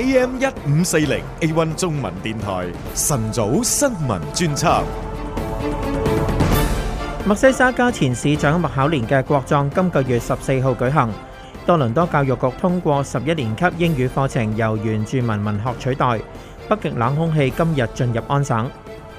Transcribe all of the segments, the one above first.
AM1540 A1 中文電台晨早新聞專輯。 墨西沙加前市長麥考連嘅國葬今個月14號舉行。多倫多教育局通過11年級英語課程由原住民文學取代。北極冷空氣今日進入安省。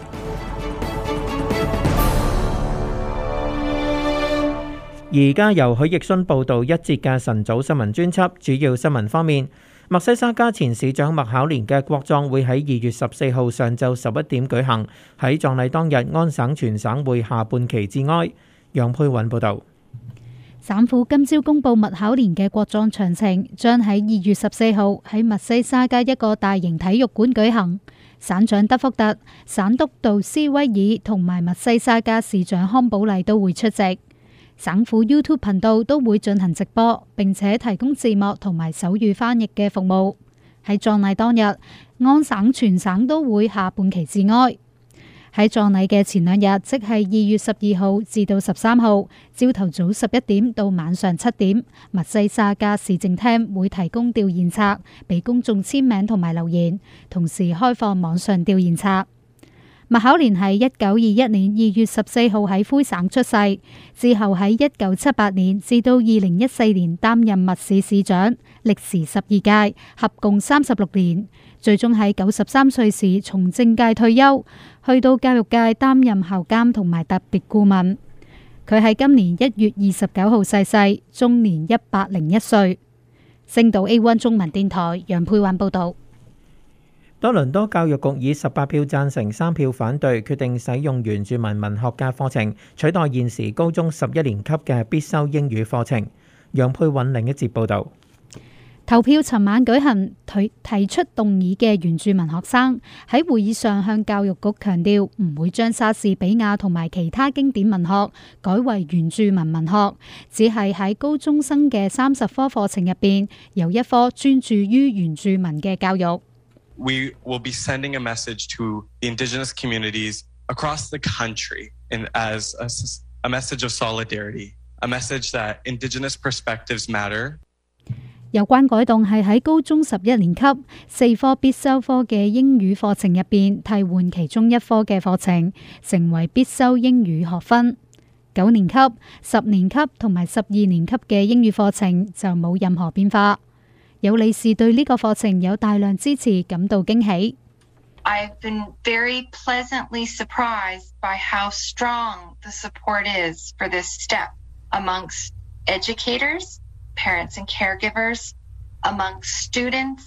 而家由許奕迅報導一節嘅晨早新聞專輯。主要新聞方面，墨西沙加前市長麥考連嘅國葬會喺2月14號上晝11點舉行。喺葬禮當日，安省全省會下半旗致哀。楊佩韻報導。 省府今朝公布麥考連嘅國葬詳情，將喺2月14號喺墨西沙加一個大型體育館舉行。省長德福特、省督導斯威爾同埋墨西沙加市長康寶麗都會出席。省府 YouTube 頻道都會進行直播，並且提供字幕同埋手語翻譯嘅服務。喺葬禮當日，安省全省都會下半旗致哀。喺葬禮嘅前兩日，即係2月12號至到13號，朝頭早11點到晚上7點，墨西沙加市政廳會提供弔唁冊俾公眾簽名同埋留言，同時開放網上弔唁冊。麥考連喺1921年2月14號喺魁省出世，之後喺1978年至到2014年擔任密市市長，歷時12屆，合共36年，最終喺93歲時從政界退休，去到教育界擔任校監同埋特別顧問。佢喺今年1月29號逝世，終年101歲。星島 A1 中文電台楊佩韻報導。 多倫多教育局以18票贊成3票反對，決定使用原住民文學嘅課程取代現時高中11年級嘅必修英語課程。楊佩韻另一節報導。 投票尋晚舉行，提出動議嘅原住民學生喺會議上向教育局強調，唔會將莎士比亞同埋其他經典文學改為原住民文學，只係喺高中生嘅30科課程入邊有一科專注於原住民嘅教育。 We will be sending a message to the Indigenous communities across the country as a message of solidarity, a message that Indigenous perspectives matter. 有關改動係喺高中11年級4科必修科嘅英語課程入邊替換其中一科嘅課程，成為必修英語學分。9年級、10年級同埋12年級嘅英語課程就冇任何變化。有理事對呢個課程有大量支持感到驚喜。 I've been very pleasantly surprised by how strong the support is for this step amongst educators, parents and caregivers, amongst students.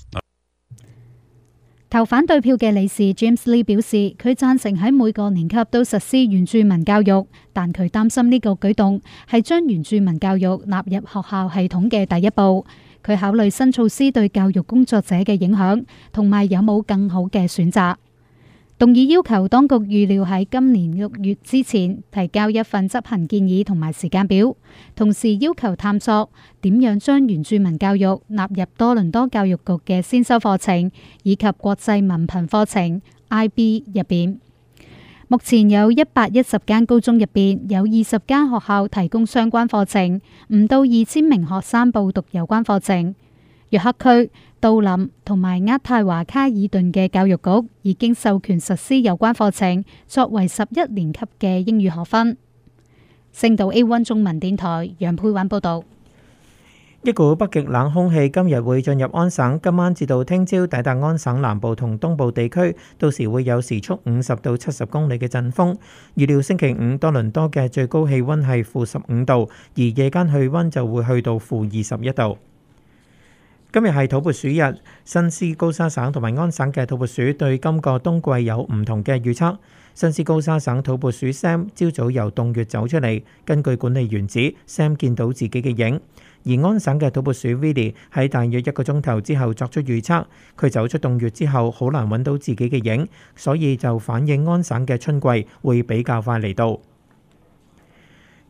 投反對票嘅理事 James Lee 表示，佢贊成喺每個年級都實施原住民教育，但佢擔心呢個舉動係將原住民教育納入學校系統嘅第一步。佢考慮新措施對教育工作者嘅影響，同埋有冇更好嘅選擇。動議要求當局預料喺今年6月之前提交一份執行建議同埋時間表，同時要求探索點樣將原住民教育納入多倫多教育局嘅先修課程以及國際文憑課程 IB 入邊。目前有110間高中入邊有20間學校提供相關課程，唔到2000名學生報讀有關課程。約克區、杜林同埋渥太華卡爾頓嘅教育局已經授權實施有關課程，作為11年級嘅英語學分。星島 A1 中文電台楊佩韻報導。 一股北極冷空氣今日會進入安省，今晚至到聽朝抵達安省南部同東部地區，到時會有時速50到70公里嘅陣風。預料星期五多倫多嘅最高氣溫係-15度，而夜間氣溫就會去到-21度。今日係土撥鼠日，新斯高沙省同埋安省嘅土撥鼠對今個冬季有唔同嘅預測。新斯高沙省土撥鼠 Sam 朝早由洞穴走出嚟，根據管理員指 Sam 見到自己嘅影。而安省嘅土撥鼠 Willie 喺大約1個鐘頭之後作出預測，佢走出洞穴之後好難揾到自己嘅影，所以就反映安省嘅春季會比較快嚟到。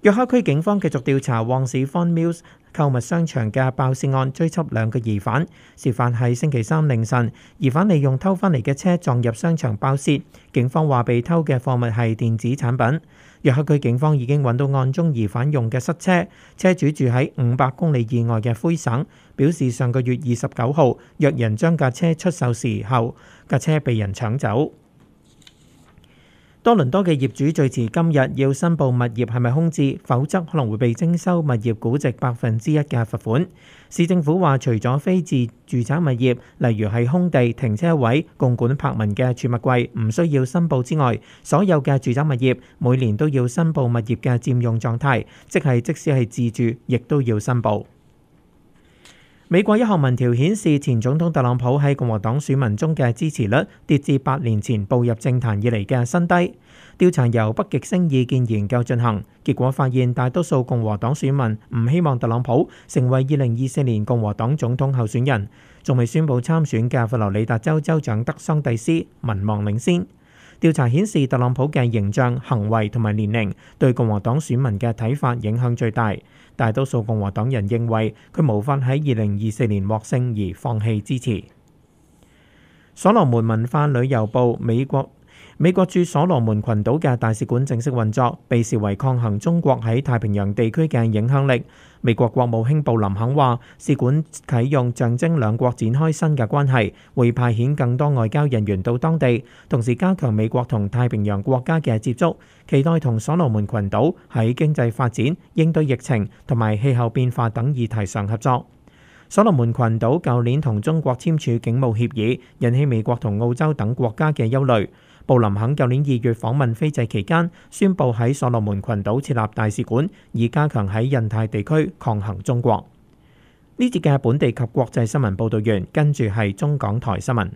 約克區警方繼續調查旺市 Vaughan Mills 購物商場嘅爆竊案，追緝2個疑犯。事發係星期三凌晨，疑犯利用偷返嚟嘅車撞入商場爆竊。警方話被偷嘅貨物係電子產品。約克區警方已經揾到案中疑犯用嘅失車，車主住喺500公里以外嘅灰省，表示上個月29號約人將架車出售時候，架車被人搶走。多倫多嘅業主最遲今日要申報物業係咪空置，否則可能會被徵收物業估值1%嘅罰款。市政府話，除咗非自住宅物業，例如係空地、停車位、共管柏文嘅儲物櫃唔需要申報之外，所有嘅住宅物業每年都要申報物業嘅佔用狀態，即使係自住，亦都要申報。美國一項民調顯示，前總統特朗普喺共和黨選民中嘅支持率跌至8年前步入政壇以嚟嘅新低。調查由北極星意見研究進行，結果發現大多數共和黨選民唔希望特朗普成為2024年共和黨總統候選人。仲未宣佈參選嘅佛羅里達州州長德桑蒂斯民望領先。調查顯示，特朗普嘅形象、行為同埋年齡對共和黨選民嘅睇法影響最大。大多數共和黨人認為佢無法喺2024年獲勝而放棄支持。所羅門文化旅遊部美國駐所羅門群島嘅大使館正式運作，被視為抗衡中國喺太平洋地區嘅影響力。美國國務卿布林肯話，使館啟用象徵兩國展開新嘅關係，會派遣更多外交人員到當地，同時加強美國同太平洋國家嘅接觸，期待同所羅門群島喺經濟發展、應對疫情同埋氣候變化等議題上合作。所羅門群島舊年同中國簽署警務協議，引起美國同澳洲等國家嘅憂慮。布林肯舊年2月訪問斐濟期間，宣布喺所羅門群島設立大使館，以加強喺印太地區抗衡中國。呢節嘅本地及國際新聞報導完，跟住係中港台新聞。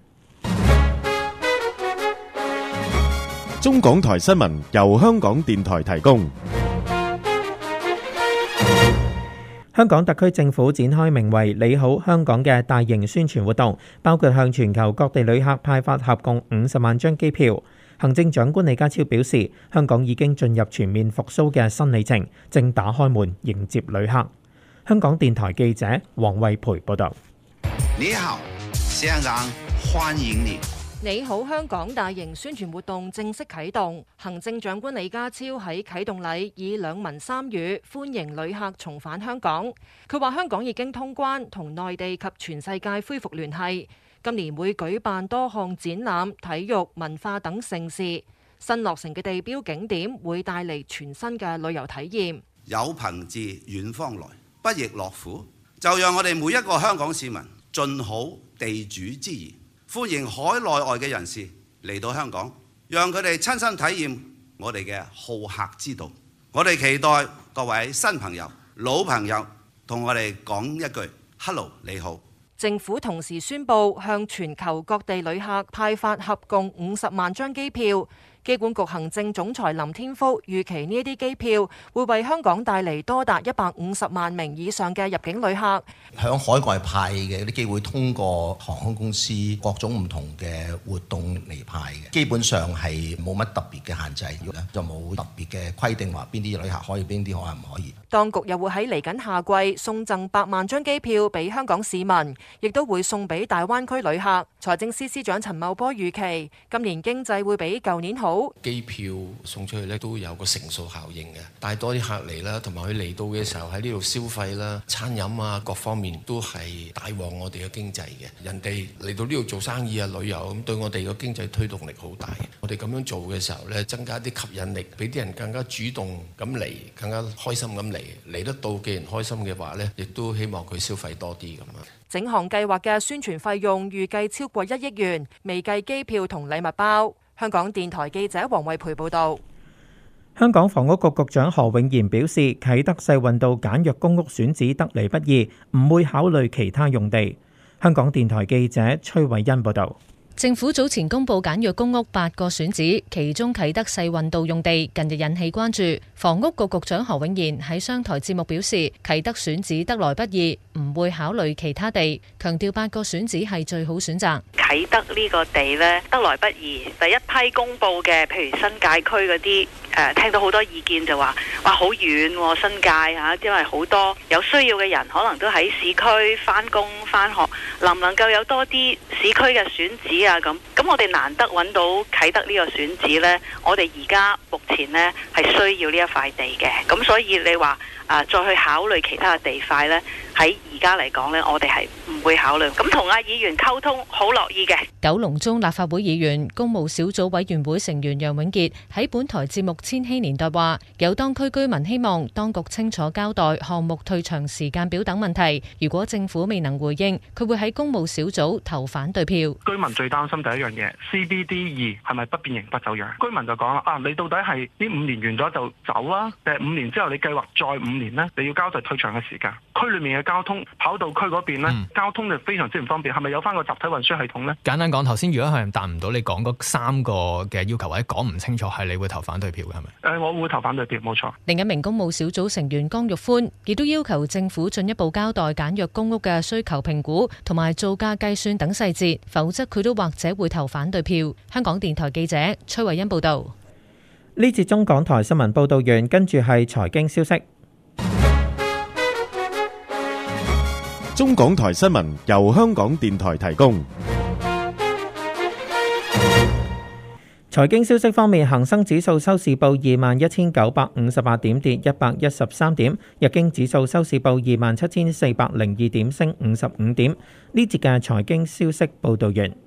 中港台新聞由香港電台提供。 香港特區政府展開名為「你好香港」嘅大型宣傳活動，包括向全球各地旅客派發合共50萬張機票。行政長官李家超表示，香港已經進入全面復甦嘅新里程，正打開門迎接旅客。香港電台記者黃惠培報導。 你好，香港，歡迎你。 你好香港大型宣傳活動正式啟動，行政長官李家超喺啟動禮以兩文三語歡迎旅客重返香港。佢話香港已經通關，同內地及全世界恢復聯繫。今年會舉辦多項展覽、體育、文化等盛事。新落成嘅地標景點會帶嚟全新嘅旅遊體驗。 有朋自遠方來，不亦樂乎？就讓我哋每一個香港市民盡好地主之誼，歡迎海內外嘅人士嚟到香港，讓佢哋親身體驗我哋嘅好客之道。我哋期待各位新朋友、老朋友同我哋講一句 Hello 你好。 政府同時宣布向全球各地旅客派發合共50萬張機票。機管局行政總裁林天福預期呢一啲機票會為香港帶嚟多達150萬名以上嘅入境旅客。 響海外派嘅啲機會通過航空公司各種唔同嘅活動嚟派嘅，基本上係冇乜特別嘅限制，就冇特別嘅規定話邊啲旅客可以，邊啲可能唔可以。 當局又會喺嚟緊夏季送贈100萬張機票俾香港市民，亦都會送俾大灣區旅客。財政司司長陳茂波預期今年經濟會比舊年好。 機票送出去咧都有個乘數效應嘅，帶多啲客嚟啦，同埋佢嚟到嘅時候喺呢度消費啦、餐飲啊各方面都係帶旺我哋嘅經濟嘅。人哋嚟到呢度做生意啊、旅遊咁，對我哋嘅經濟推動力好大。我哋咁樣做嘅時候咧，增加啲吸引力，俾啲人更加主動咁嚟，更加開心咁嚟得到。既然開心嘅話咧，亦都希望佢消費多啲咁啊。 整項計劃嘅宣傳費用預計超過1億元，未計機票同禮物包。香港電台記者黃惠培報道。 香港房屋局局長何永賢表示，啟德世運道簡約公屋選址得嚟不易，唔會考慮其他用地。香港電台記者崔慧欣報道。 政府早前公布簡約公屋8個選址，其中啟德世運道用地近日引起關注。房屋局局長何永賢喺商台節目表示，啟德選址得來不易，唔會考慮其他地，強調8個選址係最好選擇。 啟德呢個地呢，得來不易，第一批公布嘅，譬如新界區嗰啲聽到好多意見就話哇好遠喎新界嚇，因為好多有需要嘅人可能都喺市區返工返學，能唔能夠有多啲市區嘅選址啊咁？咁我哋難得揾到啟德呢個選址呢，我哋而家目前呢係需要呢一塊地嘅，咁所以你話再去考慮其他嘅地塊呢，喺而家嚟講呢，我哋係唔會考慮。咁同阿議員溝通，好樂意嘅。 九龍中立法會議員公務小組委員會成員楊永傑喺本台節目《千禧年代》話，有當區居民希望當局清楚交代項目退場時間表等問題。如果政府未能回應，佢會喺公務小組投反對票。 居民最擔心第一樣嘢 CBD2 係咪不變形不走樣？居民就講啦，你到底係呢5年完咗就走啦，定係5年之後你計劃再5年呢？你要交代退場嘅時間。區裏面嘅交通跑道區嗰邊呢，交通就非常之唔方便，係咪有翻個集體運輸系統呢？ 簡單講，頭先如果係達唔到你講嗰3個嘅要求，或者講唔清楚，係你會投反對票嘅係咪？ 我會投反對票，冇錯。 另一名公務小組成員江玉歡亦都要求政府進一步交代簡約公屋嘅需求評估同埋造價計算等細節，否則佢都或者會投反對票。香港電台記者崔慧欣報道。 呢節中港台新聞報道完，跟住係財經消息。 中港台新聞由香港電台提供。 財經消息方面，恒生指數收市報21,958點，跌113點；日經指數收市報27,402點，升55點。呢節嘅財經消息報道完。